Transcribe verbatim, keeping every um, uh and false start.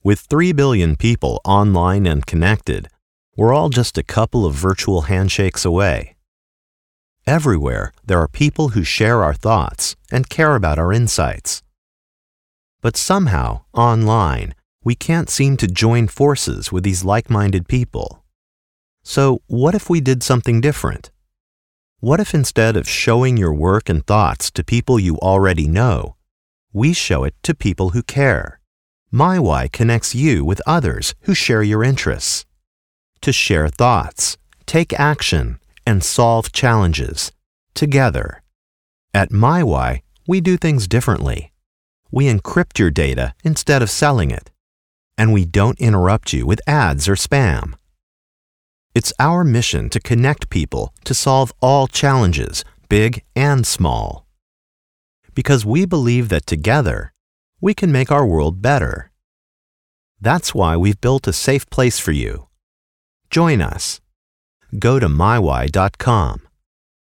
With three billion people online and connected, we're all just a couple of virtual handshakes away. Everywhere, there are people who share our thoughts and care about our insights. But somehow, online, we can't seem to join forces with these like-minded people. So what if we did something different? What if instead of showing your work and thoughts to people you already know, we show it to people who care? MyWhy connects you with others who share your interests. To share thoughts, take action, and solve challenges together. At MyWhy, we do things differently. We encrypt your data instead of selling it. And we don't interrupt you with ads or spam. It's our mission to connect people to solve all challenges, big and small. Because we believe that together, we can make our world better. That's why we've built a safe place for you. Join us. Go to my why dot com.